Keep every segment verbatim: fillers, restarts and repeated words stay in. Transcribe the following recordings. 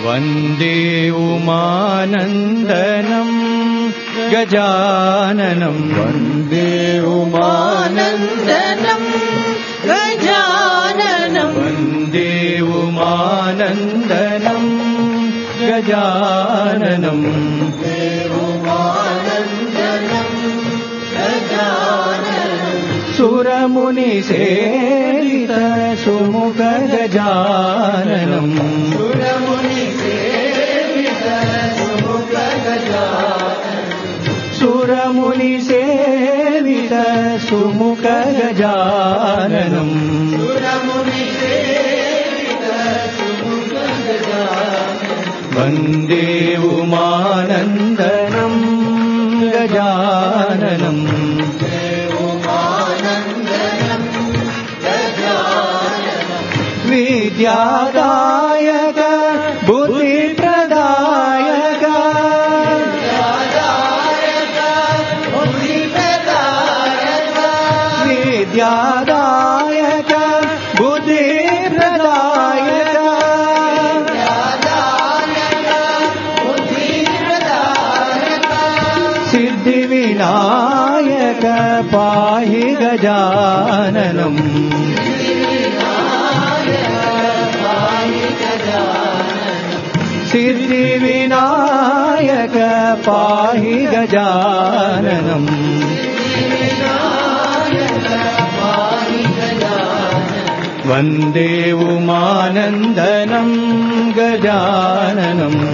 वन्दे उमानन्दनं गजाननं वन्दे उमानन्दनं गजाननं वन्दे उमानन्दनं गजाननं सुरमुनिसेवित सुमुख गजाननं सुरमुनिसेवित सुमुख गजाननं वन्दे उमानन्दनं गजाननं विद्यादायक बुद्धिप्रदायक विद्यादायक बुद्धिप्रदायक सिद्धिविनायक पाहि गजाननम् सिद्धिविनायक पाहि गजाननम् वन्दे उमानन्दनं गजाननम्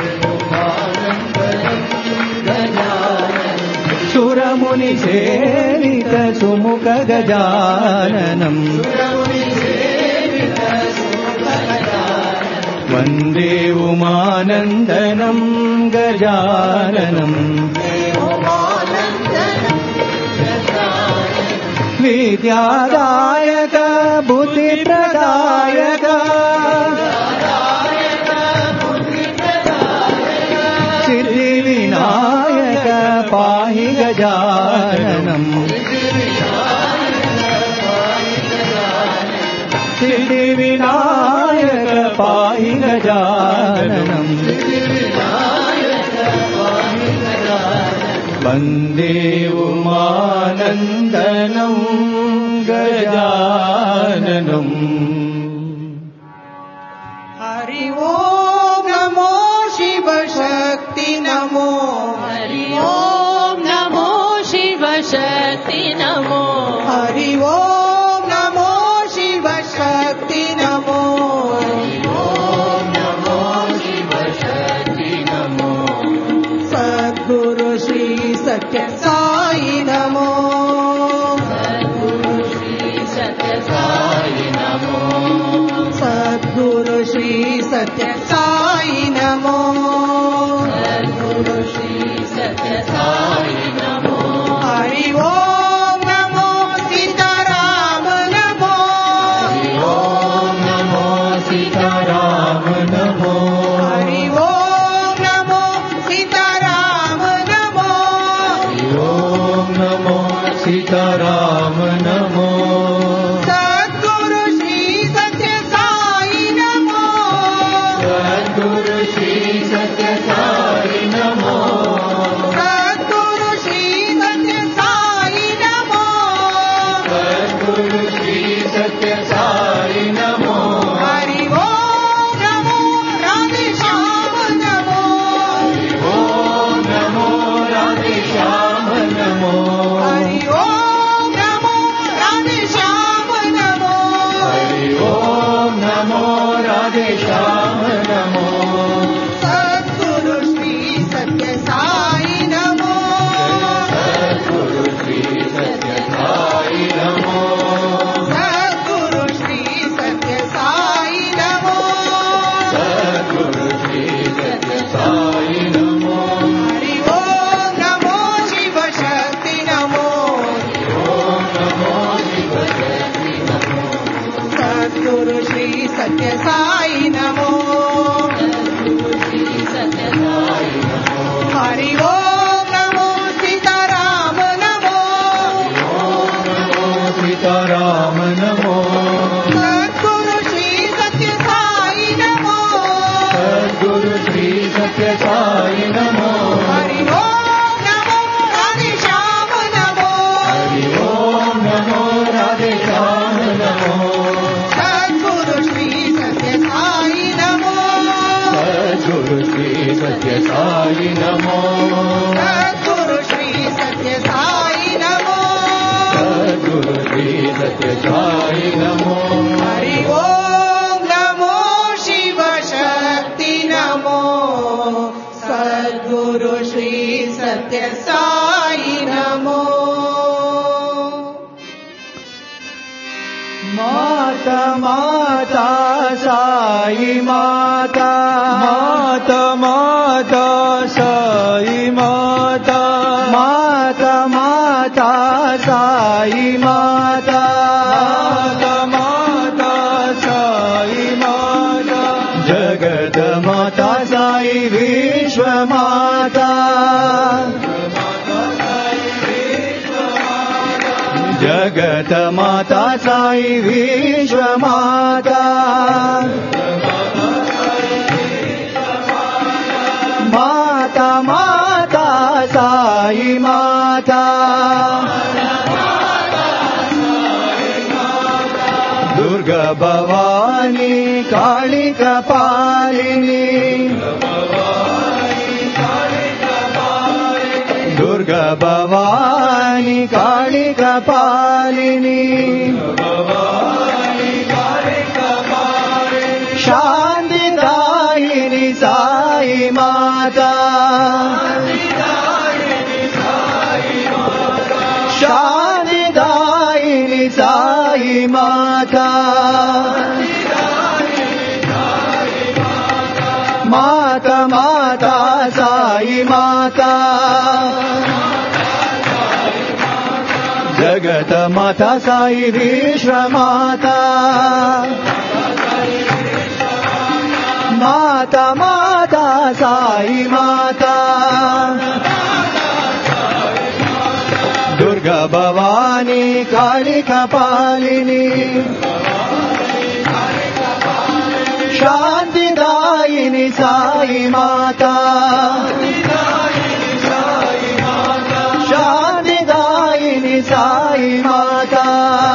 सुरमुनिसेवित सुमुख गजाननम् वन्दे उमानन्दनं गजाननं विद्यादायक बुद्धिप्रदायक सिद्धिविनायक पाहि गजाननं सिद्धिविनायक पाहि गजाननं वन्दे उमानन्दनं गजाननम् हरि ओम नमो शिव शक्ति नमो हरि ओम नमो शिव शक्ति नमो हरि ओम नमो शिव शक्ति नमो सद्गुरु श्री सत्य साई नमो सद्गुरु श्री सत्य साई नमो हरि ओम नमो सीताराम नमो हरि ओम नमो सीताराम नमो हरि ओम नमो सीताराम नमो हरि ओम नमो सीताराम नमो सद्गुरु श्री सत्य साई नमो सद्गुरु श्री सत्य साई नमो सद्गुरु श्री सत्य साई नमो सद्गुरु श्री सत्य साई नमो हरि ओम नमो राधे श्याम नमो हरि ओम नमो राधे श्याम नमो हरि ओम नमो राधे श्याम नमो हरि ओम नमो राधे श्याम नमो सद्गुरु श्री सत्य साई नमो सद्गुरु श्री सत्य साई नमो सद्गुरु श्री सत्य साई नमो सद्गुरु श्री सत्य साई नमो हरि ओम नमो शिव शक्ति नमो ओम नमो शिव शक्ति नमो सद्गुरु श्री सत्य साई नमो हरि ओम नमो सीताराम नमो ओम नमो सीताराम नमो सद्गुरु श्री सत्य साई नमो सद्गुरु सत्य साई नमो हरि ओम नमो राधे श्याम नमो हरि ओम नमो राधे श्याम नमो सद्गुरु श्री सत्य साई नमो सद्गुरु श्री सत्य साई नमो सद्गुरु श्री सत्य साई नमो सद्गुरु श्री सत्य साई नमो हरि ओम नमो शिव शक्ति नमो सद्गुरु श्री सत्य साई नमो माता माता साई माता माता माता साई माता माता माता साई माता माता माता साई माता जगत माता साई विश्व माता जगत माता साई विश्व माता माता माता साई माता दुर्गा भवानी काली कपालिनी दुर्गा भवानी काली कपालिनी शांतिदायिनी साई माता शांतिदायिनी साई माता माता माता साई माता जगत माता साई विश्व माता माता माता साई माता दुर्गा भवानी काली कपालिनी शांतिदायिनी साई माता शांतिदायिनी साई माता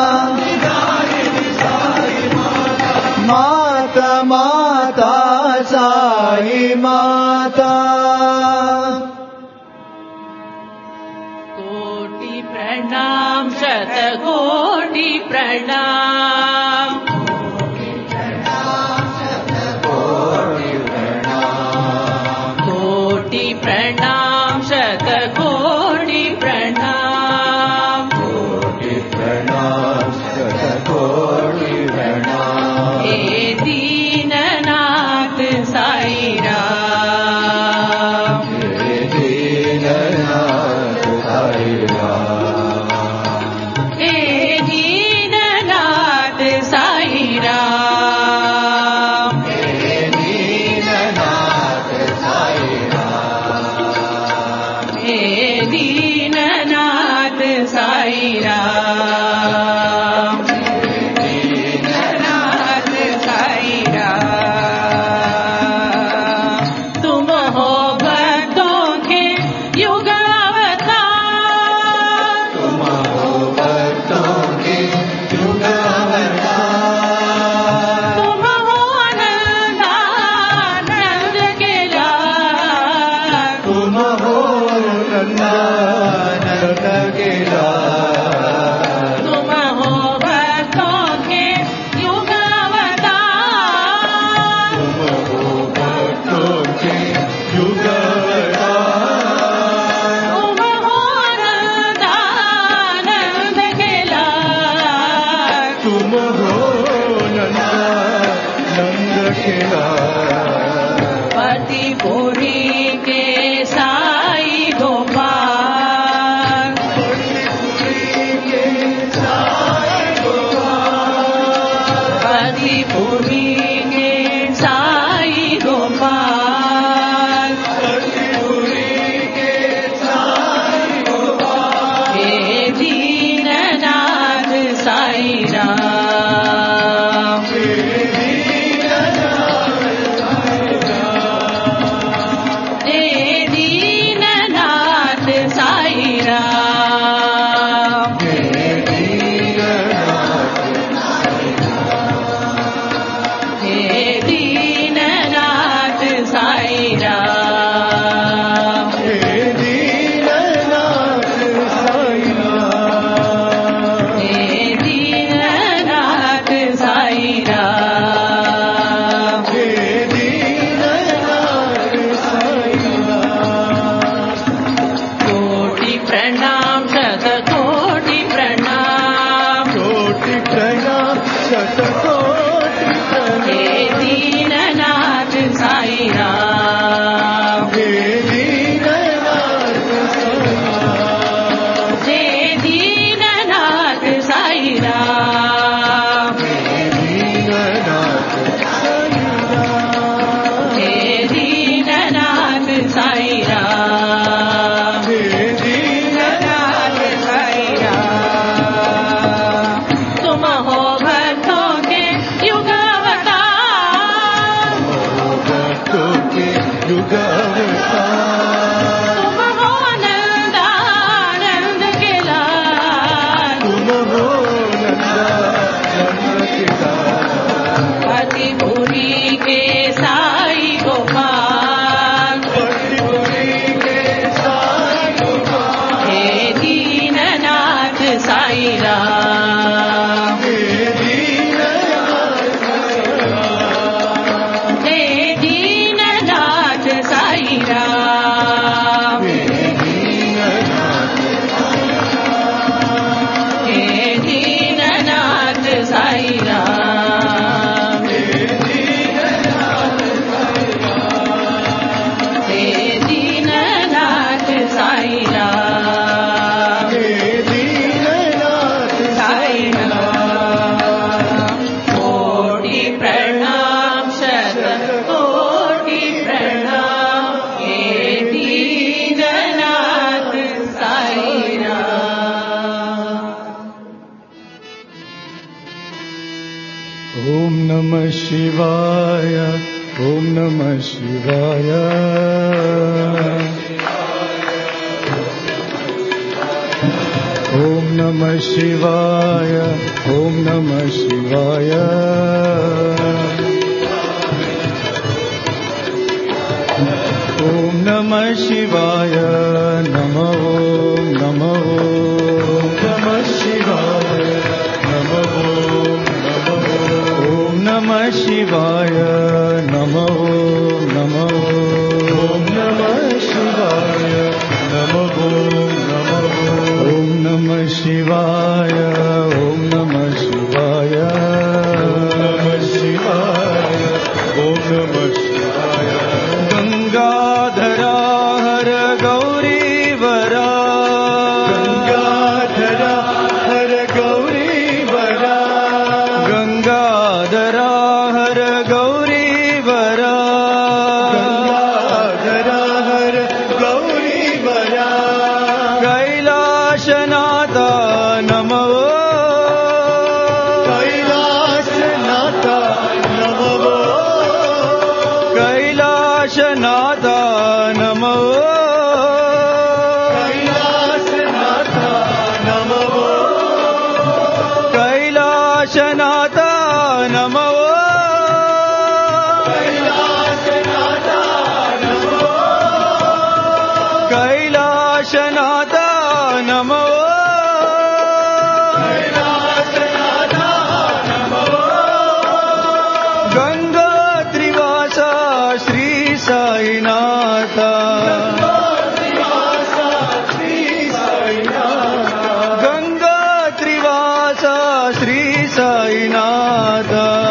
माता माता साई माता कोटि प्रणाम शतकोटि प्रणाम कोटि प्रणाम शतकोटि प्रणाम हे दीननाथ साई राम हे दीननाथ साई राम हे दीननाथ साई राम दीननाथ साई राम तुम हो भक्तों के युग अवतार तुम हो भक्तों के युग अवतार तुम हो नंदानंद के लाल तुम हो नंदानंद के लाल तुम हो भक्तों के युग अवतार तुम हो भक्तों के युग अवतार तुम हो नंदानंद के लाल तुम हो नंदानंद के लाल पतिपुरी के साई गोपाल पतिपुरी के साई गोपाल हे दीननाथ साई राम शिवाय ओम नमः शिवाय ओम नमः शिवाय ओम नमः शिवाय ओम नमः शिवाय नमो नमो नमः शिवाय नमो नमो ओम नमः शिवाय नमो नमो ओम नमः शिवाय नमो नमो ओम नमः शिवाय ओम नमः शिवाय नमः शिवाय ओम नमः शिवाय गंगाधरा हर गौरी वरा गंगाधरा हर गौरी वरा गंगाधरा हर गौरी वरा गंगाधरा हर गौरी वरा कैलाशनाथ नमो कैलाशनाथ नमो कैलाशनाथ नमो कैलाशनाथ नमो कैलाशनाथ नमो कैलाशनाथ नमो कैलाशनाथ नमो कैलाशनाथ नमो गंगा त्रिवासा श्री साईनाथ गंगा त्रिवासा श्री साईनाथ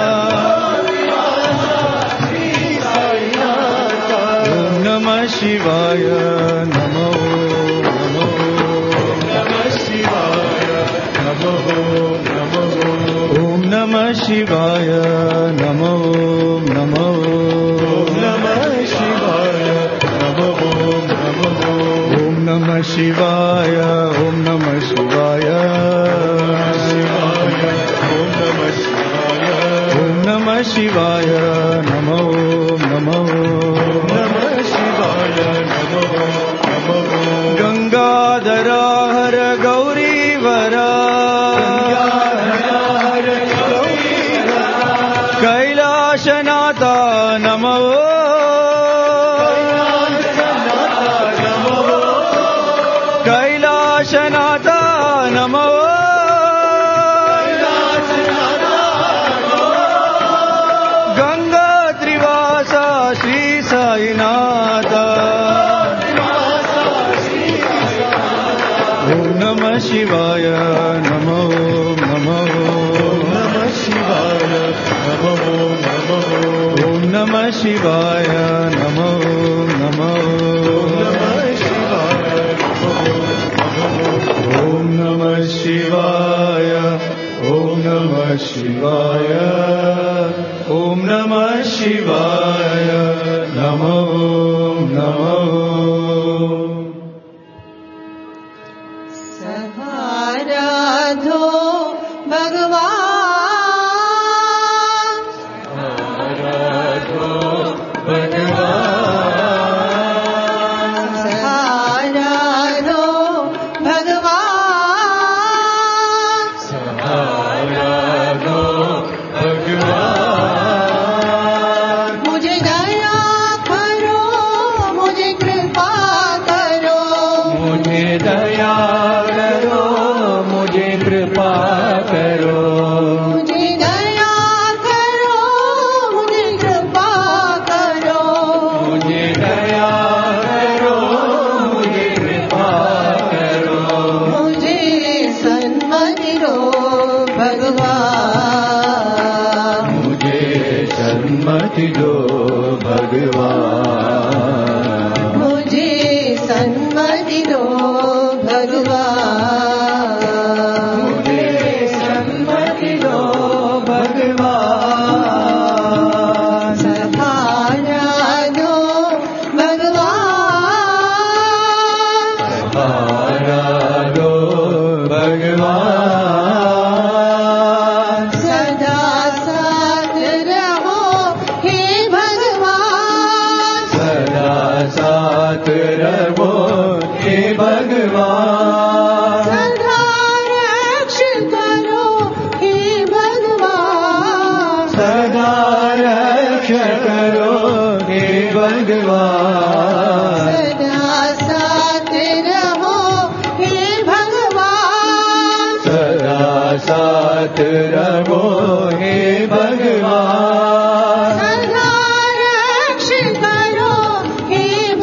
ओम नमः शिवाय नमो नमो नमः शिवाय नमो नमो ओम नमः शिवाय नमो नमो नमः शिवाय नमो नमो ओम नमः शिवाय ओम नमः शिवाय ओम नमः शिवाय ओम नमः शिवाय नमो नमो नमः शिवाय नमो नमो गंगाधरा हर गौरी वरा कैलाशनाथ नमो कैलाशनाथ नमो गंगा त्रिवासा श्री साईनाथ ओम नमः शिवाय नमो नमो नमः शिवाय नमो नमो ओम नमः शिवाय नमो नमो नमः शिवाय ओम नमः शिवाय ओम नमः शिवाय ओम नमः शिवाय नमो नमो आराधो भगवान आराधो भगवान आराधो भगवान आराधो भगवान मुझे दया करो मुझे कृपा करो मुझे दया करो मुझे कृपा करो मुझे दया करो मुझे कृपा करो मुझे दया करो मुझे कृपा करो मुझे सन्मति दो भगवान मुझे सन्मति दो भगवान मुझे सन्मति दो भगवान मुझे सन्मति दो भगवान सहारा दो भगवान सहारा दो भगवान सदा साथ रहो रक्षा करो हे भगवान सदा साथ रहो हे भगवान सदा साथ रहो हे भगवान सदा रक्षा करो हे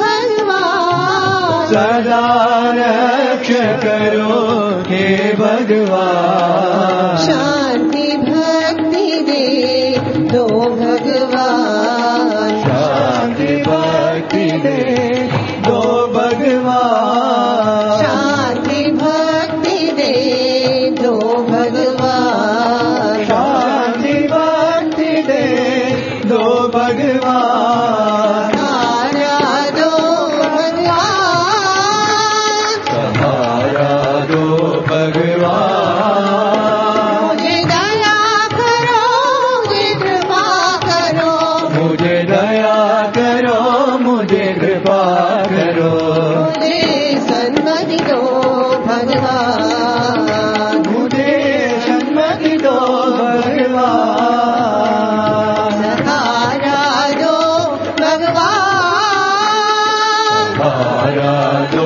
भगवान सदा रक्षा करो हे भगवान शांति भक्ति दे दो भगवान शांति भक्ति दे दो भगवान शांति भक्ति दे दो भगवान शांति भक्ति दे दो भगवान सहारा दो भगवान सहारा दो भगवान मुझे दया करो मुझे कृपा करो मुझे दया करो मुझे कृपा करो मुझे सन्मति दो भगवान मुझे सन्मति दो भगवान सहारा दो भगवान सहारा दो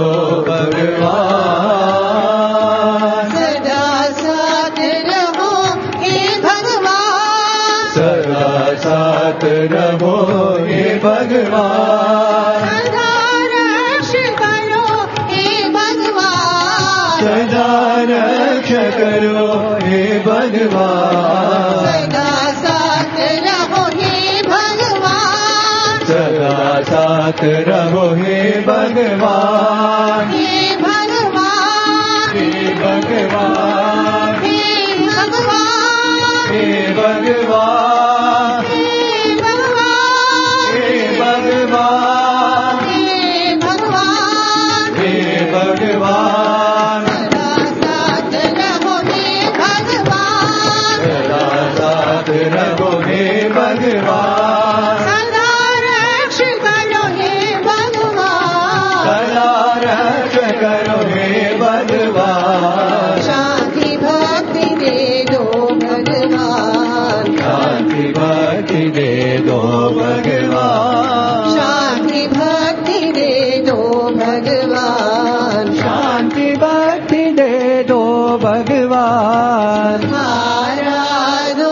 भगवान सदा साथ रहो हे भगवान सदा साथ रहो हे भगवान सदा रक्षा करो हे भगवान सदा रक्षा करो हे भगवान सदा साथ रहो हे भगवान सदा साथ रहो हे भगवान हे भगवान हे भगवान हे भगवान हे भगवान हे भगवान हे भगवान हे भगवान हे भगवान सदा साथ रहो हे भगवान सदा साथ रहो हे भगवान सदा रक्षा करो हे भगवान सदा रक्षा करो हे भगवान शांति भक्ति दे दो भगवान शांति भक्ति दे दो भगवान शांति भक्ति दे दो भगवान शांति भक्ति दे दो भगवान सहारा दो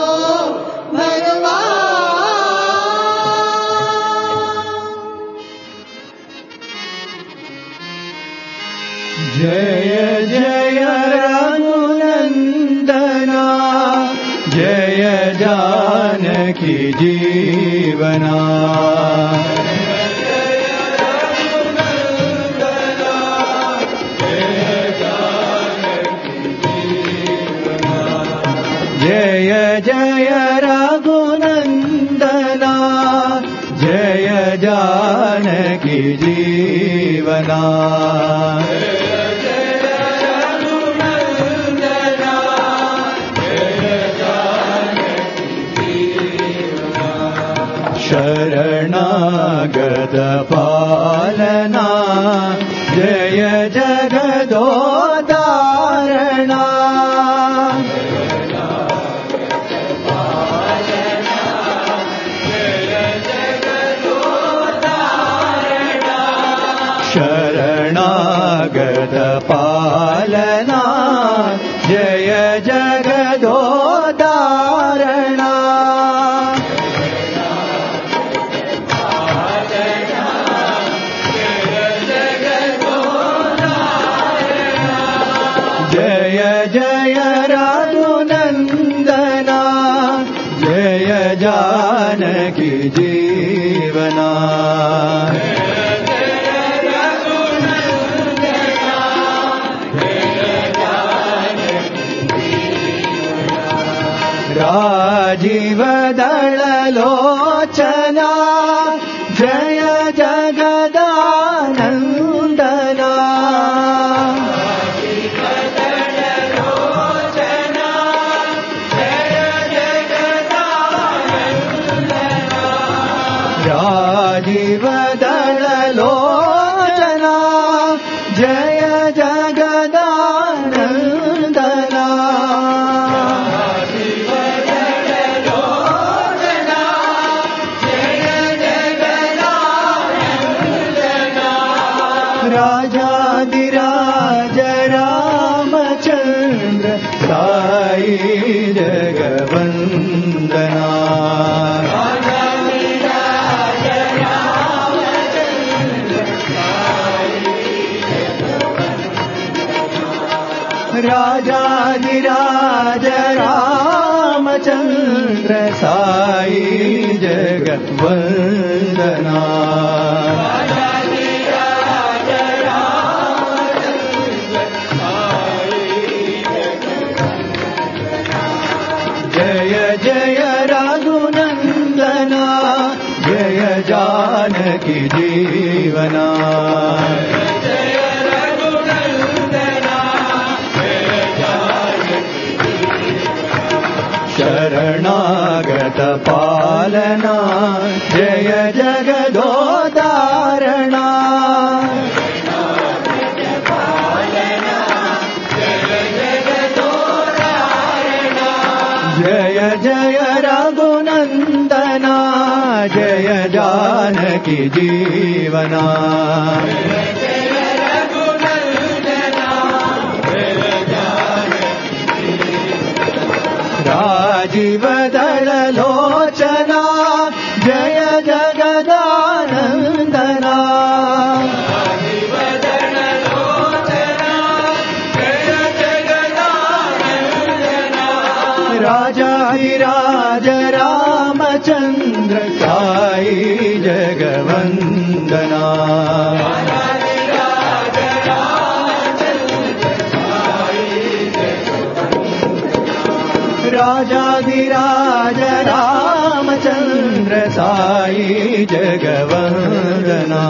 भगवान जय जय रघुनंदना जय जानकी जीवना जय जय रघुनंदना जय जानकी जीवना शरणागत पालना जय जगदोदारणा शरणागत पालना जय जगदोदारणा जय जय रघुनंदना जय जानकी जीवना राजीव दललोचना जय जगदानंदना राजीव दललोचना जय जगदानंदना जय राजाधिराज रामचंद्र साई जगवंदना जय जय रघुनंदना जय जानकी जीवना जय रघुनंदना जय जानकी शरणागत पालना जय जगदोदारणा जय जय रघुनंदना जय जानकी जीवना जय रघुनंदना जय जानकी राजीव दल लोचना जय जगदानंदना राजाधिराज रामचंद्र साई जगवंदना राजाधिराज रामचंद्र साई जगवंदना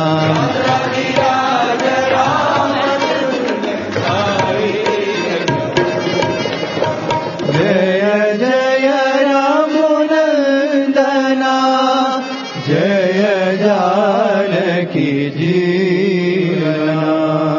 जय जय रघुनंदना जय जानकी जीवना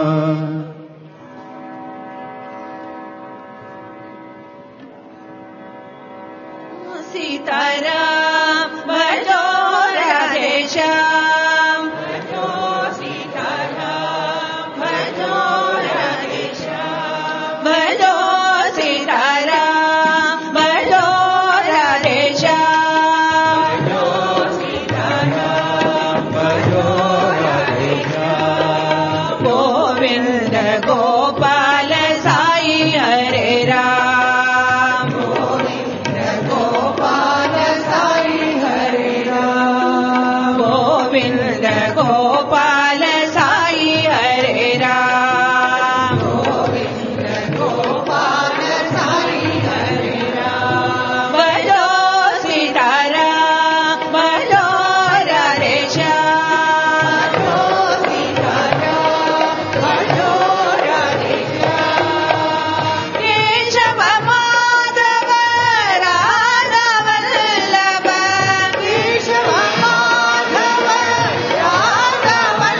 सीताराम भजो राधे श्याम भजो सीताराम भजो राधे श्याम भजो सीताराम भजो राधे श्याम भजो सीताराम भजो राधे श्याम गोविंद गोपाल साई हरे राम गोविंद गोपाल साई हरे राम गोविंद गोपाल साई हरे राम गोविंद गोपाल साई हरे राम भजो सीताराम भजो राधे श्याम भजो सीताराम भजो राधे श्याम केशव माधव राधा वल्लभ केशव माधव राधा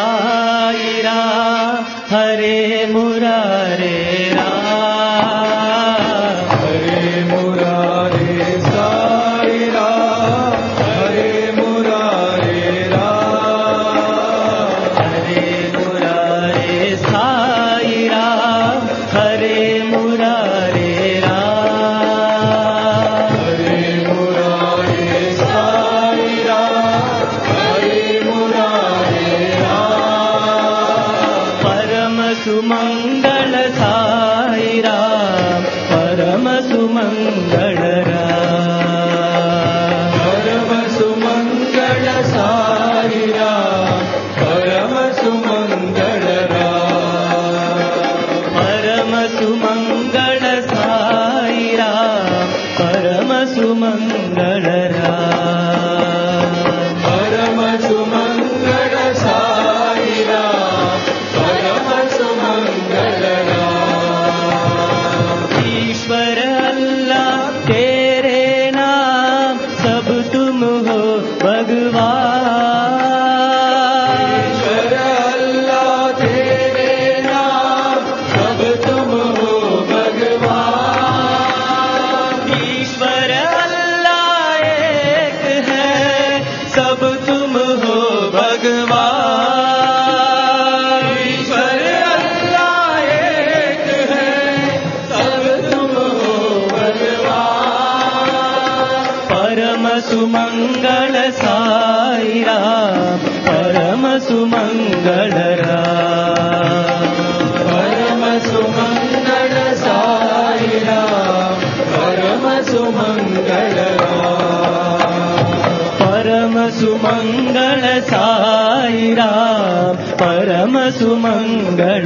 साई राम हरे मुरारे राम हरे मुरारे साई राम हरे मुरारे राम हरे मुरारे साई राम हरे मुरारे राम हरे मुरारे साई राम हरे मुरारे राम परम सुमंगल साई राम परम सुमंगल राम परम सुमंगल साई राम परम सुमंगल राम परम सुमंगल साई राम परम सुमंगल राम परम सुमंगल साई राम परम सुमंगल राम ईश्वर अल्लाह तेरे नाम सब तुम हो भगवान ईश्वर अल्लाह तेरे नाम सब तुम हो भगवान ईश्वर अल्लाह एक है सब तुम हो भगवान ईश्वर अल्लाह एक है सब तुम हो भगवान परम सुमंगल साई राम परम सुमंगल राम परम सुमंगल साई राम परम सुमंगल राम परम सुमंगल साई राम परम सुमंगल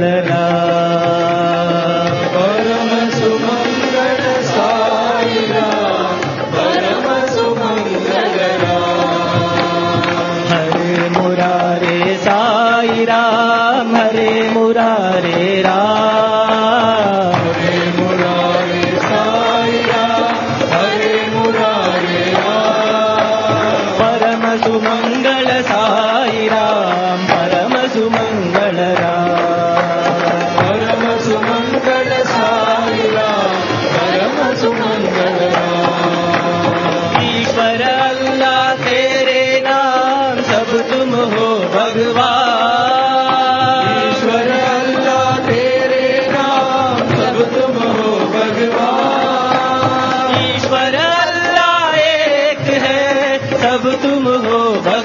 राम परम सुमंगल साई राम परम सुमंगल राम हरे मुरारे साई राम हरे मुरारे राम हरे मुरारे साई राम हरे मुरारे राम परम सुमंगल साई राम परम सुमंगल राम परम सुमंगल साई राम परम सुमंगल राम ईश्वर अल्लाह तेरे नाम सब तुम हो भगवान ईश्वर अल्लाह तेरे नाम सब तुम हो भगवान ईश्वर अल्लाह एक है सब तुम हो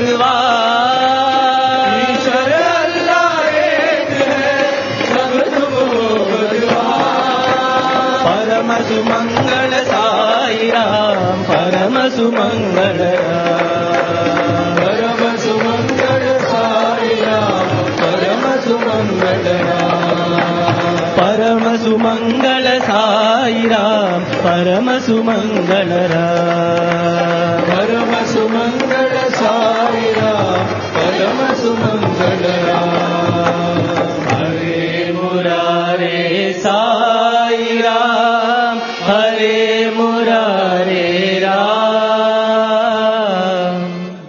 भगवान ईश्वर अल्लाह एक है सब तुम हो भगवान परम सुमंगल साई राम परम सुमंगल राम परम सुमंगल साई राम परम सुमंगल राम परम सुमंगल साई राम परम सुमंगल राम परम सुमंगल साई राम परम सुमंगल राम हरे मुरारे साई राम हरे मुरारे राम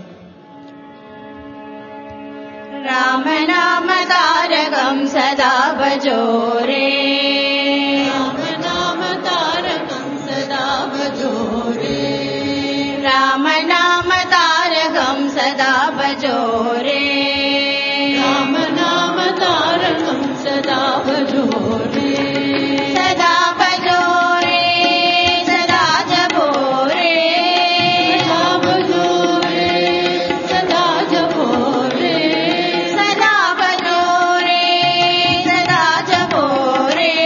राम नाम तारकं सदा भजो रे राम नाम तारकं सदा भजो रे राम नाम तारकं सदा भजो रे राम नाम तारकं सदा भजो रे सदा भजो रे सदा जपो रे सदा भजो रे सदा जपो रे सदा भजो रे सदा जपो रे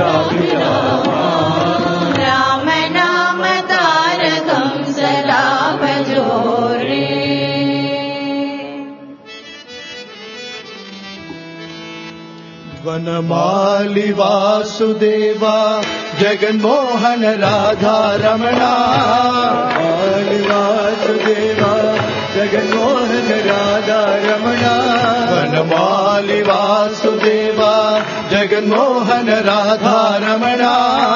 राम राम नाम तारकं सदा भजो रे। वनमाली वासुदेवा जगन्मोहन राधा रमणा माली वासुदेवा जगन्मोहन राधा रमणा वनमाली वासुदेवा जगन्मोहन राधा रमणा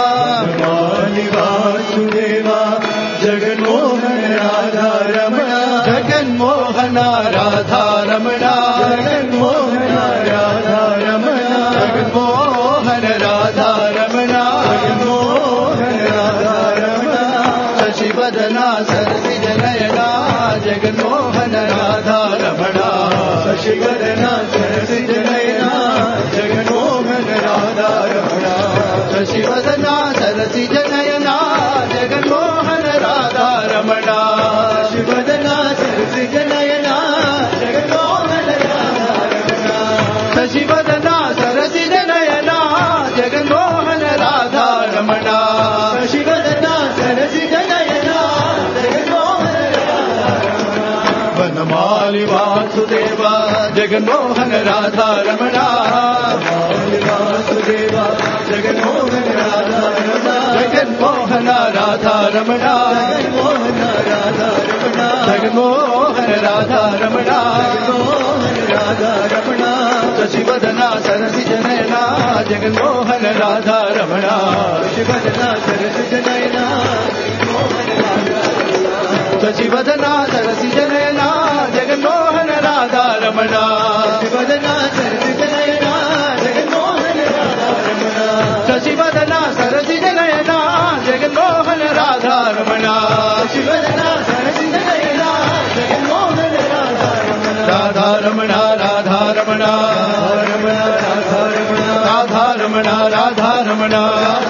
माली वासुदेवा जगन्मोहन राधा रमणा जगन्मोहन राधा रमणा जगन्मोहन राधा रमणा जगन्मोहन राधा रमणा जगन्मोहन राधा रमणा शशिवदना सरसिज नयना जगन्मोहन राधा रमणा शशिवदना सरसिज नयना जगन्मोहन राधा रमणा शशिवदना सरसिज नयना जगन्मोहन राधा रमणा शशिवदना सरसिज नयना जगन्मोहन राधा रमणा शशिवदना सरसिज नयना जगन्मोहन राधा रमणा शशिवदना सरसिज नयना जगन्मोहन राधा रमणा वनमाली वासुदेवा जगन्मोहन राधा रमणा वनमाली वासुदेवा जगन्मोहन राधा रमणा जगन्मोहन राधा रमणा जगन्मोहन राधा रमणा जगन्मोहन राधा रमणा जगन्मोहन राधा रमणा शशिवदना सरसिज नयना जगन्मोहन राधा रमणा शशिवदना सरसिज नयना जगन्मोहन राधा रमणा शशिवदना सरसिज नयना जगन्मोहन राधा रमणा शशिवदना सरसिज नयना जगन्मोहन राधा रमणा शशिवदना सरसिज नयना जगन्मोहन राधा रमणा शशिवदना सरसिज नयना जगन्मोहन राधा रमणा राधा रमणा राधा रमणा रमणा राधा रमणा राधा रमणा राधा रमणा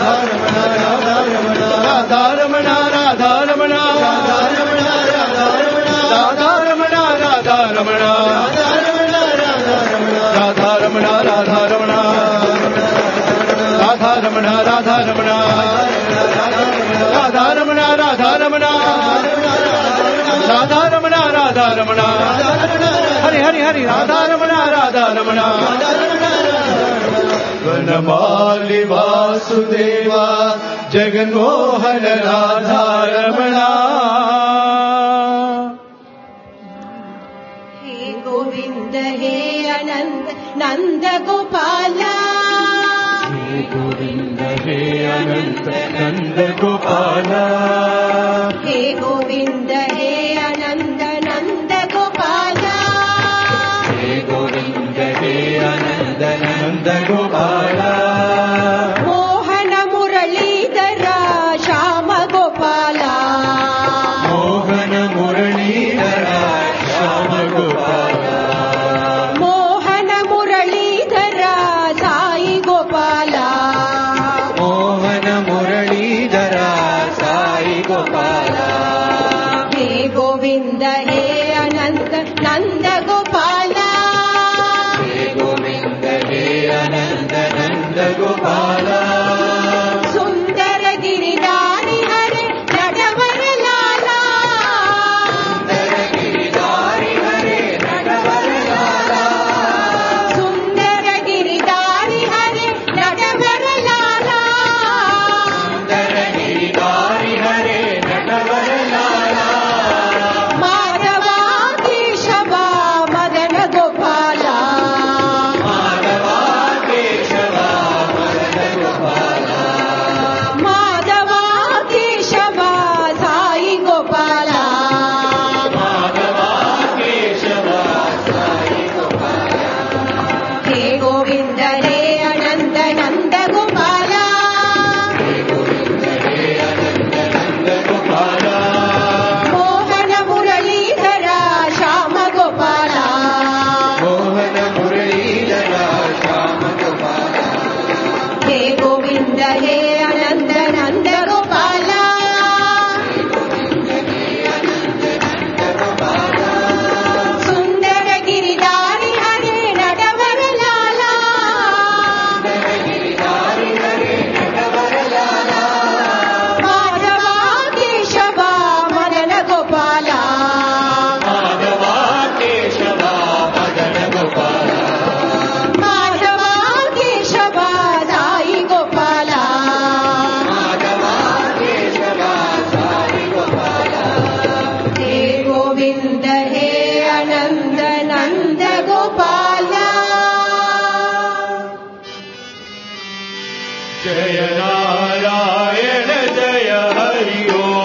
राधा रमणा राधा रमणा राधा रमणा राधा रमणा राधा रमणा राधा रमणा राधा रमणा राधा रमणा राधा रमणा राधा रमणा राधा रमणा राधा रमणा राधा रमणा हरि हरि हरि राधा रमणा राधा रमणा वनमाली वासुदेवा जगन्मोहन राधा रमणा। हे गोविंद हे अनंत नंद गोपाला हे गोविंद हे अनंत नंद गोपाला हे गोविंद हे अनंत नंद गोपाला हे गोविंद हे अनंत नंद गोपाला मोहन मुरलीधर श्याम गोपाला मोहन मुरलीधर श्याम गोपाला मोहन मुरलीधर साई गोपाला मोहन मुरलीधर साई गोपाला हे गोविंद हे अनंत नंद गोपाला हे गोविंद हे अनंत नंद गोपाला सुंदर गिरिधारी हरे नटवर लाला सुंदर गिरिधारी हरे नटवर लाला सुंदर गिरिधारी हरे नटवर लाला सुंदर गिरिधारी हरे नटवर लाला माधवा केशवा मदन गोपाला माधवा केशवा मदन गोपाला माधवा केशवा साई गोपाला माधवा केशवा साई गोपाला हे गोविंद हे अनंत नंद गोपाला हे गोविंद हे अनंत नंद गोपाला मोहन मुरलीधर श्याम गोपाला मोहन मुरलीधर श्याम गोपाला हे गोविंद हे अनंत नंद गोपाला सुंदर गिरिधारी हरे नटवर लाला गिरिधारी हरे जय नारायण जय हरि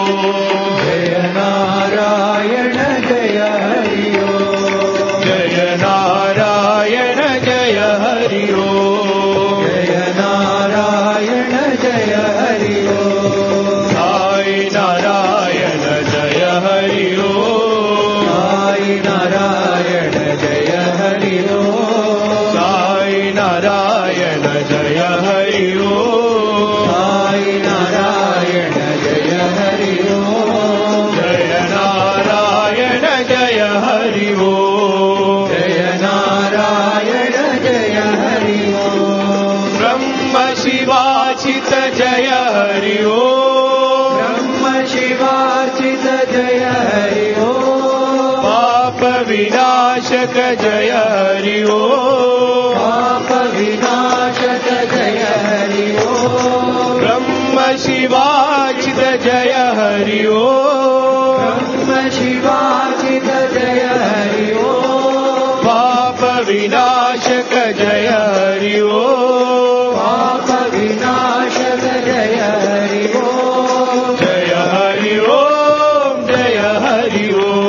ओम जय नारायण जय हरि ओम जय नारायण जय हरि ओम जय नारायण जय हरि ओम साई नारायण जय हरि ओम साई नारायण जय हरि ओम साई नारायण जय हरि ओम साई नारायण जय हरि ओम जय नारायण जय हरि ओम जय नारायण जय हरि ओम ब्रह्म शिवाचित जय हरि ओम ब्रह्म शिवार्चित जय हरि ओम पाप विनाशक जय हरि ओम पाप विनाशक जय हरि ओम ब्रह्म शिवाचित जय हरि ओम ब्रह्म शिवार्चित जय हरि ओम पाप विनाशक जय हरि ओम पाप विनाशक जय हरि ओम जय हरि ओम जय हरि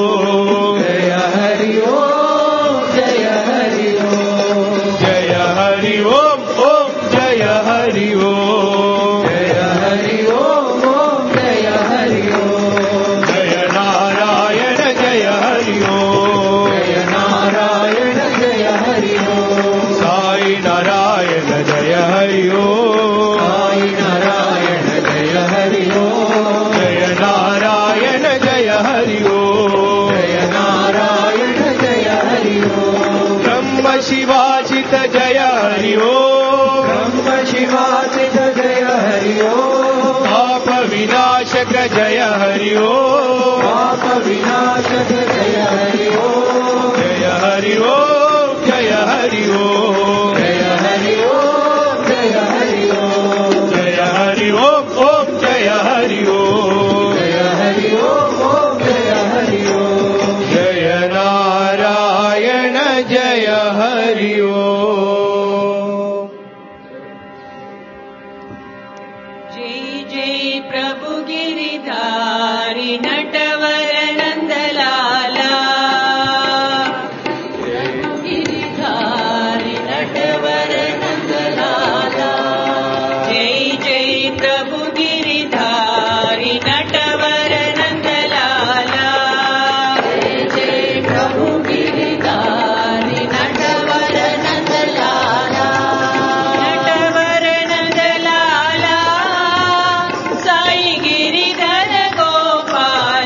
ओम जय हरि ओम जय हरि ओम जय हरि ओम ओम जय हरि ओम जय हरि ओम ओम जय हरि ओम जय नारायण जय हरि ओम जय नारायण जय हरि ओम साई नारायण जय हरि ओम साई नारायण जय हरि ओम जय नारायण जय हरि ओम जय नारायण जय हरि ओम ब्रह्म शिवाचित जय हरि ओम ब्रह्म शिवार्चित जय हरि ओम पाप विनाशक जय हरि ओम पाप विनाशक जय हरि ओम जय हरि ओम जय हरि ओम जय हरि ओम जय हरि ओम जय हरि ओम ओम जय हरि ओम जय हरि ओम ओम जय हरि ओम जय नारायण जय हरि ओम जय जय प्रभु गिरिधारी नटवर नंदलाला प्रभु गिरिधारी नटवर नंदलाला जय जय प्रभु गिरिधारी नटवर नंदलाला जय जय प्रभु गिरिधारी नटवर नंदलाला नटवर नंदलाला साई गिरिधर गोपाला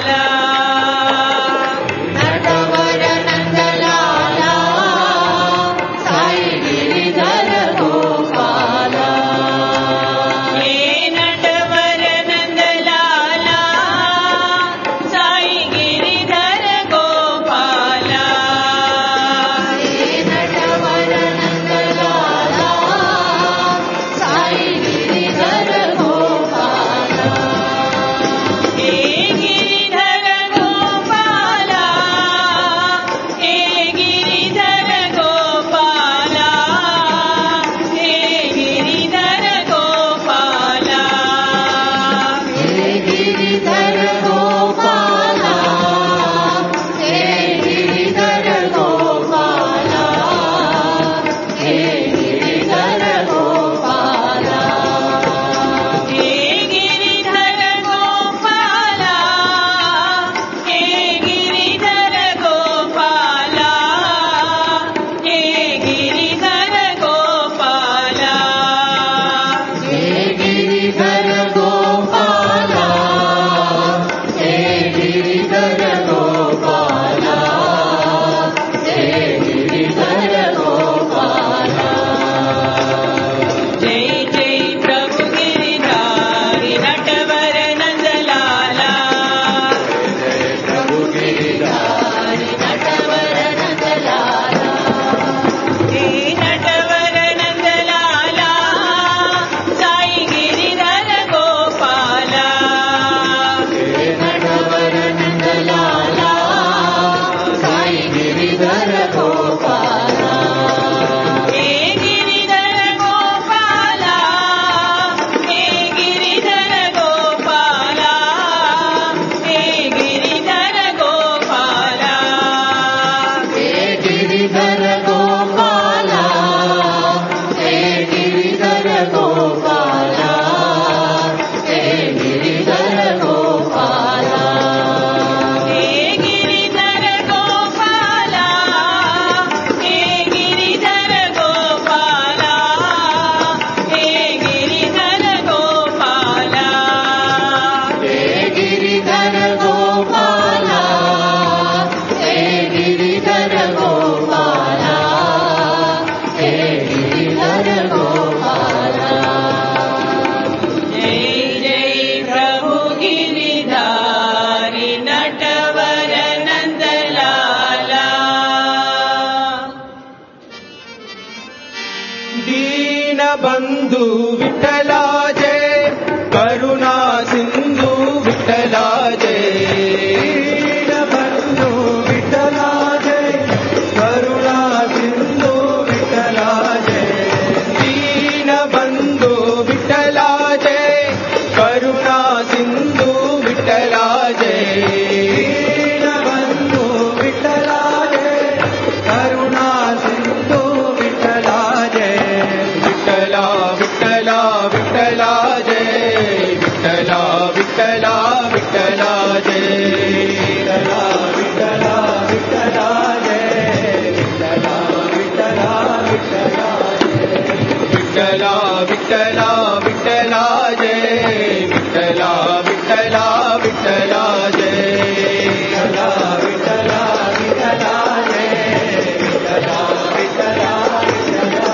बंधु विठला जय करुणा सिंधु विठला जय दीन बंधु विठला जय करुणा सिंधु विठला जय दीन बंधु विठला जय करुणा सिंधु विठला जय दीन बंधु विठला जय करुणा सिंधु विठला जय विठला विठला विठला जय विठला विठला विठला जय विठला विठला विठला जय विठला विठला विठला विठला विठला विठला जय विठला विठला विठला जय विठला विठला विठला जय विठला विठला विठला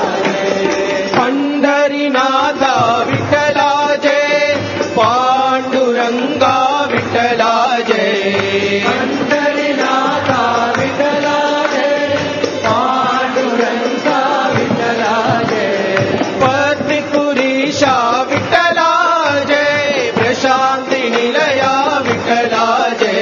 पंढरीनाथा विठला जय पांडुरंगा विठला जय पंढरीनाथा विठला जय पांडुरंगा विठला जय पतिपुरीशा विठला जय प्रशांति निलया विठला जय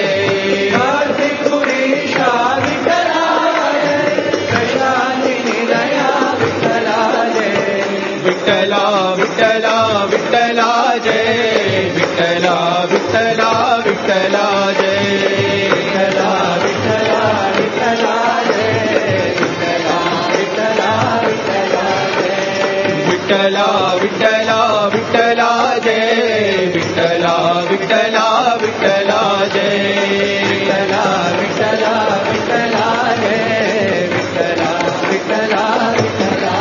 पतिपुरीशा विठला जय प्रशांति निलया विठला जय विठला विठला विठला जय विठला विठला विठला जय विठला विठला विठला जय विठला विठला विठला जय विठला विठला विठला जय विठला विठला विठला जय विठला विठला विठला जय विठला विठला विठला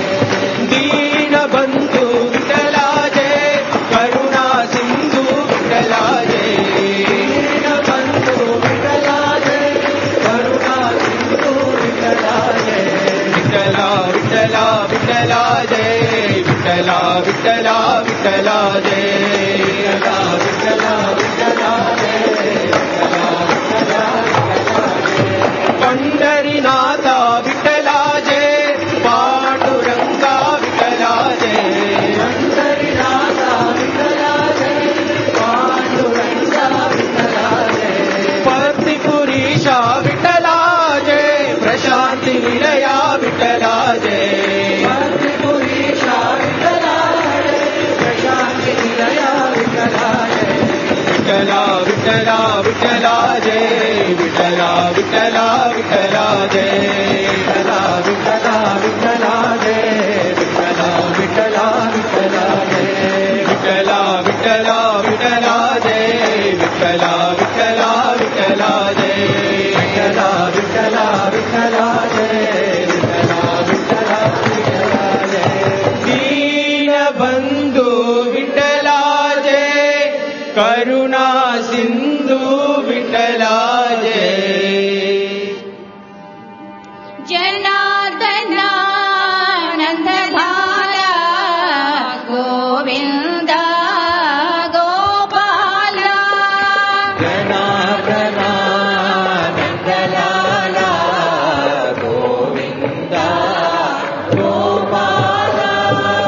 दीन बंधु विठला जय करुणा सिंधु विठला जय दीन बंधु विठला जय करुणा सिंधु विठला जय विठला विठला विठला जय विठला विठला विठला जय विठला विठला विठला जय विठला विठला विठला जय पंढरीनाथा विठला जय पांडुरंगा विठला जय पंढरीनाथा विठला जय पांडुरंगा विठला जय पतिपुरीशा विठला जय प्रशांति निलया विठला जय पतिपुरीशा विठला जय प्रशांति निलया विठला जय विठला विठला विठला जय विठला विठला विठला जय विठला विठला विठला जय विठला विठला विठला जय विठला विठला विठला जय विठला विठला विठला जय विठला विठला विठला जय विठला विठला विठला जय दीन बंधु विठला जय करुणा सिंधु विठला जय जनार्दना Nandlala Govinda Gopala जनार्दना Nandlala Govinda Gopala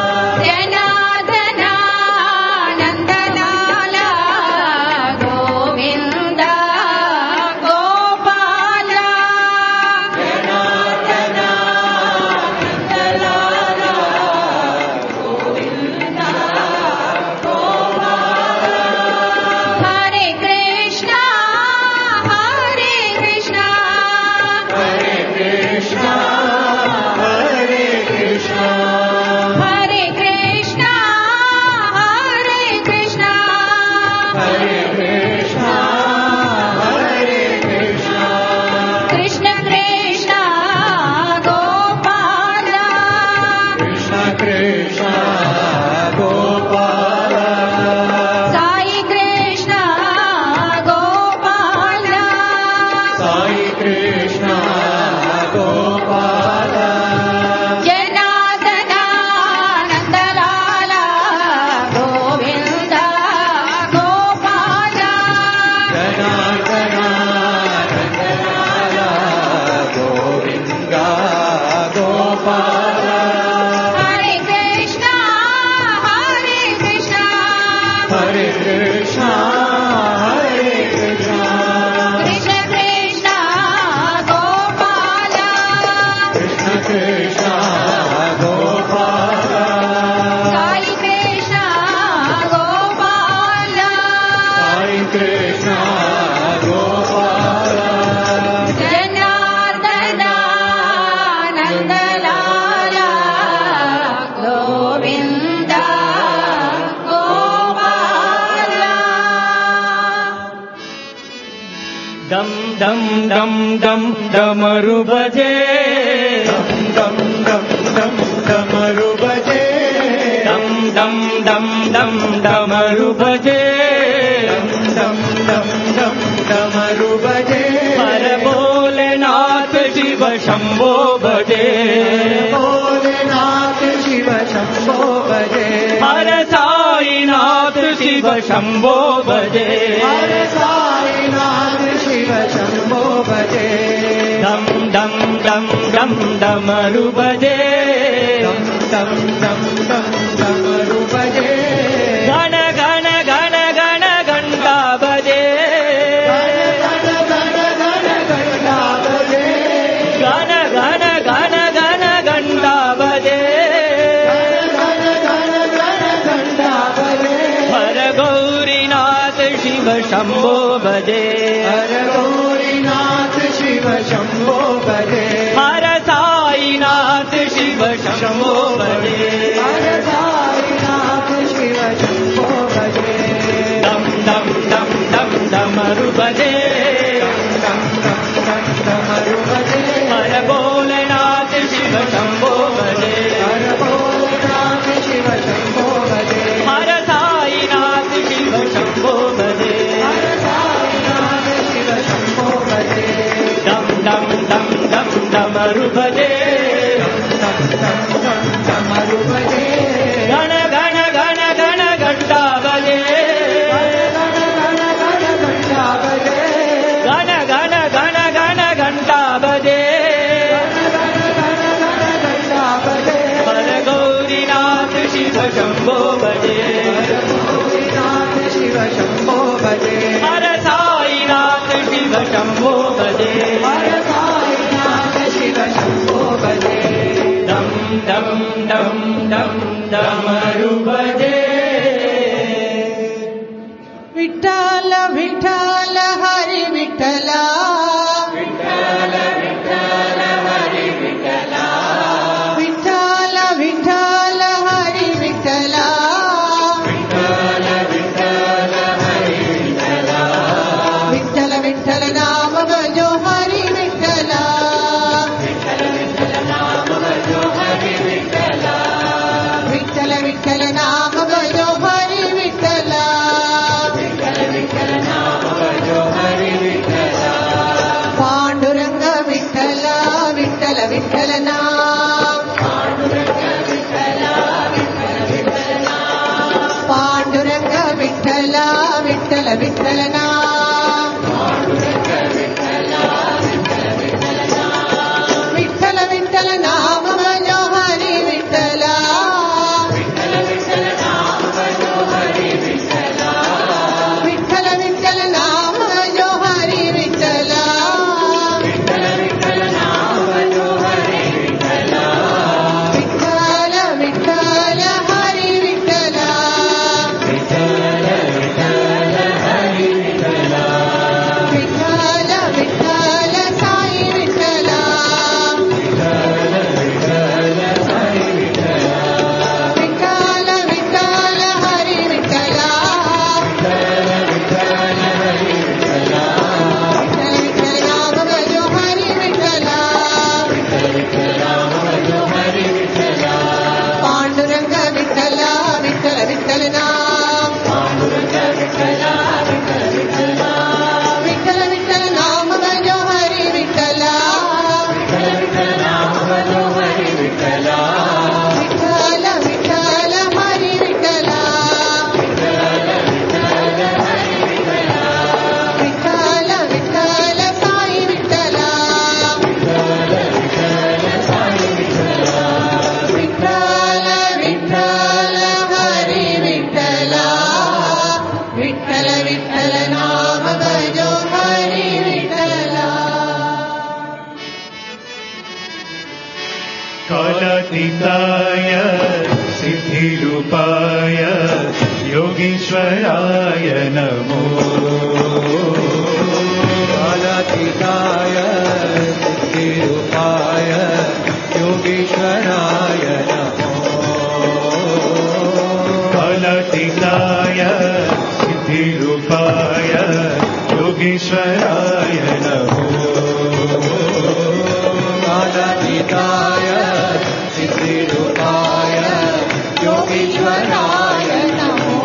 जनार्दना Nandlala Govinda Krishna, Hare Krishna, Krishna Krishna Gopala, Krishna Krishna Gopala, Sai Krishna Gopala, Sai Krishna Gopala, Janardana Nandalala, Govinda Gopala. dum dum dum dum damaru baje, dum dum dum damaru baje, dum dum dum dum damaru baje, dum dum dum damaru baje, हर भोलेनाथ शिव शंभो भजे, भोलेनाथ शिव शंभो भजे, हर साईनाथ शिव शंभो भजे, हर साईनाथ शिव शंभो भजे, दम दम दम दम डमरू बजे, दम दम दम दम डमरू बजे, गण गण गण गण घंटा बजे, गण गण गण घंटा बजे, गण गण गण गण घंटा बजे, गण गण गण घंटा बजे, हर गौरीनाथ शिव शंभो भजे, हर गौरीनाथ शिव शंभो भजे, हर साईनाथ शिव शंभो भजे, हर साईनाथ शिव शंभो भजे, दम दम दम दम डमरू बजे, दम दम दम डमरू बजे, हर भोलेनाथ शिव शंभो भजे, हर भोलेनाथ शिव शंभो भजे, हर साईनाथ शिव शंभो भजे, हर साईनाथ शिव शंभो भजे, दम दम दम दम डमरू बजे, दम दम दम डमरू बजे, गण गण गण गण घंटा बजे, गण गण गण घंटा बजे, गण गण गण गण घंटा बजे, गण गण गण घंटा बजे, हर गौरीनाथ शिव शंभो भजे, गौरीनाथ शिव शंभो भजे, हर साईनाथ शिव शंभो भजे, हर साईनाथ शिव शंभो भजे, दम दम दम दम डमरू बजे, विठ्ठल विठ्ठल हरी विठ्ठला, विठ्ठल विठ्ठल हरी विठ्ठला, विठ्ठल विठ्ठल हरी विठ्ठला, विठ्ठल विठ्ठल हरी विठ्ठला, विठ्ठल विठ्ठल नाम भजो हरी विठ्ठला, विठ्ठल विठ्ठल नाम भजो हरी विठ्ठला, विठ्ठल विठ्ठल नाम भजो हरी विठ्ठला, विठ्ठल विठ्ठल नाम भजो हरी विठ्ठला, पांडुरंग विठ्ठला विठ्ठल विठ्ठल नाम, पांडुरंग विठ्ठला विठ्ठल विठ्ठल नाम, पांडुरंग विठ्ठला विठ्ठल विठ्ठल नाम, पांडुरंग विठ्ठला विठ्ठल विठ्ठल नाम, विठ्ठल विठ्ठल नाम भजो हरी विठ्ठला, विठ्ठल विठ्ठल नाम भजो हरी विठ्ठला, विठ्ठल विठ्ठल नाम भजो हरी विठ्ठला, विठ्ठल विठ्ठल नाम भजो हरी विठ्ठला, विठ्ठल विठ्ठल हरी विठ्ठला, विठ्ठल विठ्ठल हरी विठ्ठला, विठ्ठल विठ्ठल साई विठ्ठला, विठ्ठल विठ्ठल हरी विठ्ठला, विठ्ठल विठ्ठल हरी विठ्ठला, विठ्ठल विठ्ठल हरी विठ्ठला, विठ्ठल विठ्ठल नाम भजो हरी विठ्ठला, विठ्ठल विठ्ठल नाम भजो हरी विठ्ठला, पांडुरंग विठ्ठला विठ्ठल विठ्ठल नाम, पांडुरंग विठ्ठला विठ्ठल विठ्ठल नाम, विठ्ठल विठ्ठल नाम भजो हरी विठ्ठला, विठ्ठल विठ्ठल नाम भजो हरी विठ्ठला, विठ्ठल विठ्ठल हरी विठ्ठला, विठ्ठल विठ्ठल हरी विठ्ठला, विठ्ठल विठ्ठल साई विठ्ठला, विठ्ठल विठ्ठल साई विठ्ठला, विठ्ठल विठ्ठल हरी विठ्ठला, कालातीताय सिद्धिरूपाय योगीश्वराय नमो कालातीताय सिद्धिरूपाय योगीश्वराय नमो कालातीताय सिद्धिरूपाय योगीश्वराय नमो कालातीताय सिद्धिरूपाय योगीश्वराय नमो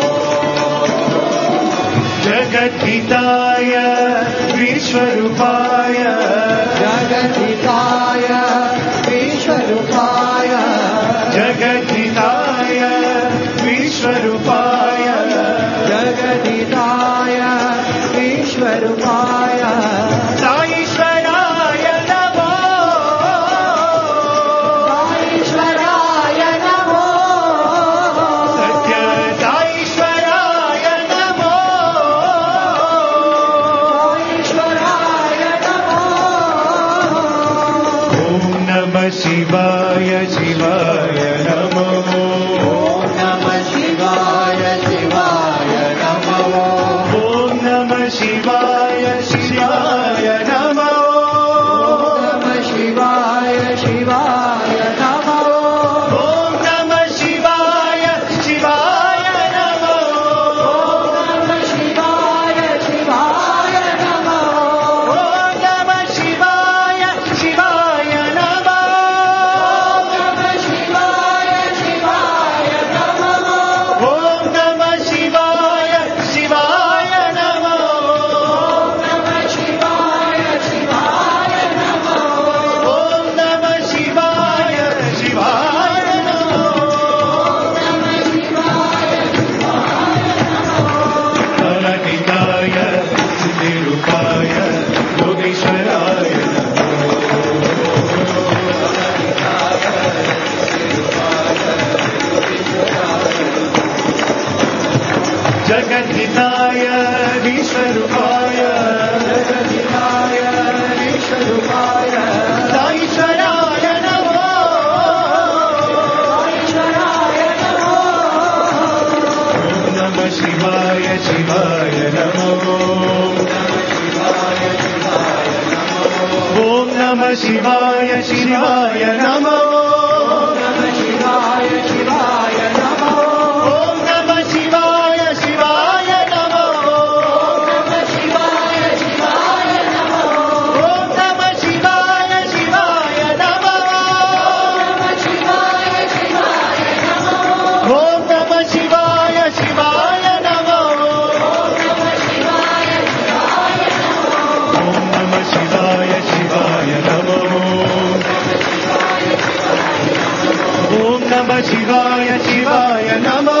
जगद्धिताय विश्वरूपाय जगद्धिताय विश्वरूपाय जगद्धिताय विश्वरूपाय जगद्धिताय विश्वरूपाय साईश्वराय नमो साईश्वराय नमो सत्य साईश्वराय नमो साईश्वराय नमो ॐ नमः शिवाय शिवाय नमो ॐ नमः शिवाय शिवाय नमो ॐ नमः शिवाय शिवाय नमो नमः शिवाय शिवाय नमो ॐ नमः शिवाय शिवाय नमो नमः शिवाय शिवाय नमो ॐ नमः शिवाय शिवाय नमो नमः शिवाय शिवाय नमो ॐ नमः शिवाय शिवाय नमो नमः शिवाय शिवाय नमो ॐ नमः शिवाय शिवाय नमो नमः शिवाय कालातीताय सिद्धिरूपाय योगीश्वराय जगद्धिताय विश्वरूपाय जगद्धिताय विश्वरूपाय साईश्वराय नमो साईश्वराय नमो ॐ नमः शिवाय शिवाय नमो ॐ नमः शिवाय शिवाय नमो नमः शिवाय शिवाय नमो ॐ नमः शिवाय शिवाय नमो नमः शिवाय शिवाय नमो ॐ नमः शिवाय शिवाय नमो नमः शिवाय शिवाय नमो ॐ नमः शिवाय शिवाय नमो नमः शिवाय शिवाय नमो ॐ नमः शिवाय शिवाय नमो ॐ नमः शिवाय शिवाय नमो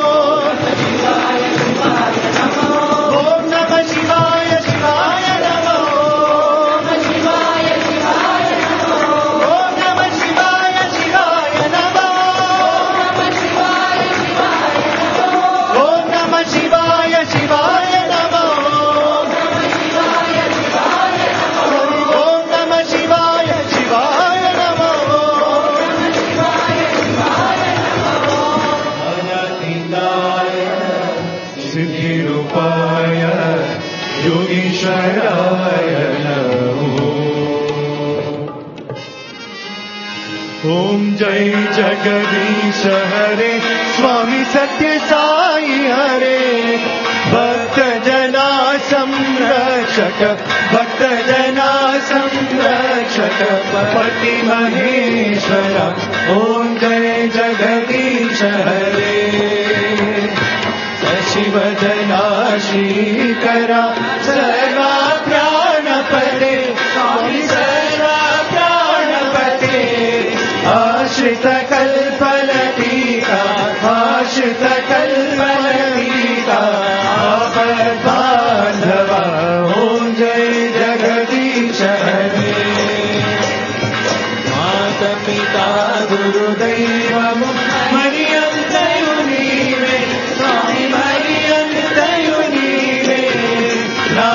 ॐ नमः शिवाय शिवाय नमो नमः शिवाय शिवाय नमो ॐ नमः शिवाय शिवाय नमो नमः शिवाय शिवाय नमो ॐ नमः शिवाय शिवाय नमो कालातीताय सिद्धिरूपाय योगीश्वराय नमो ॐ जय जगदीश हरे स्वामी सत्य साई हरे भक्त जना संरक्षक भक्त जना संरक्षक पति महेश्वर ॐ जय जगदीश हरे शशिवदना श्रीकरा सर्वा प्राणपते स्वामी सर्वा प्राणपते आश्रित कल्पलतीका आश्रित कल्पलतीका आपद्बान्धवा ॐ जय जगदीश हरे मातपिता गुरुदैवं मर्यन्तयुनीवे स्वामी मर्यन्तयुनीवे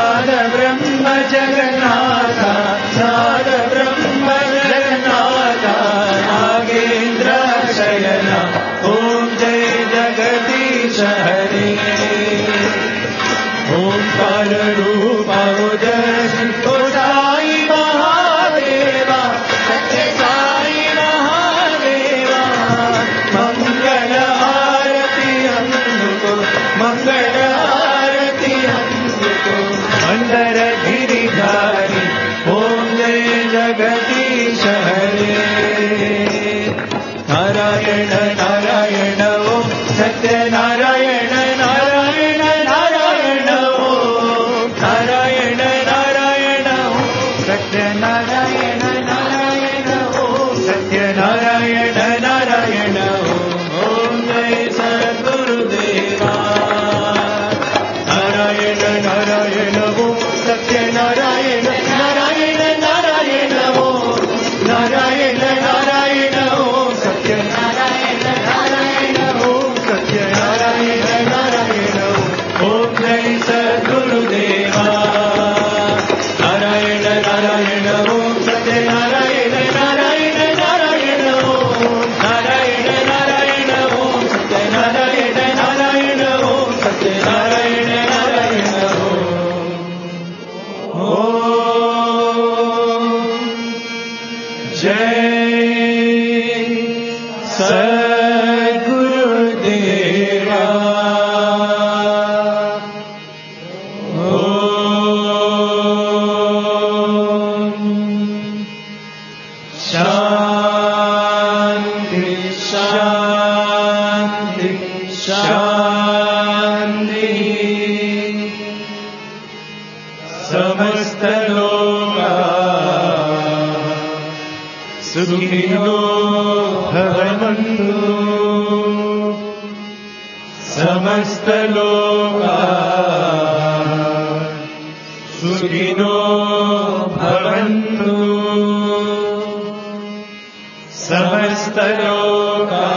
मंगल आरती हमको अंदर गिरिधारी ओम जय जगदीश हरे नारायण नारायण ओम सत्य नारायण नारायण नारायण ओम नारायण नारायण ओम सत्य नारायण नारायण ओम सत्य नारायण नारायण ओम जय सद्गुरुदेवा नारायण नारायण ओम सत्य नारायण नारायण नारायण ओम नारायण नारायण ओम सत्य नारायण नारायण ओम सत्य नारायण नारायण ओम जय सद्गुरुदेवा नारायण नारायण ओम सत्य नारायण नारायण नारायण ओम नारायण नारायण ओम सत्य नारायण नारायण ओम सत्य नारायण नारायण ओम जय सद्गुरुदेवा शांति शांति शांति समस्त लोका सुखिनो भवन्तु समस्त लोका सुखिनो भवन्तु समस्त लोका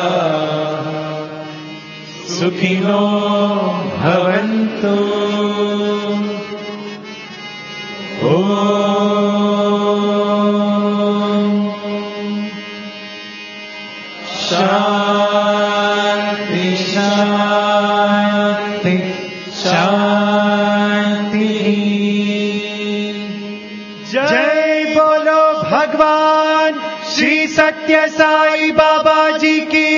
सुखिनो भवन्तु ओम शांति शांति शांति जय बोलो भगवान श्री सत्य साई बाबा जी की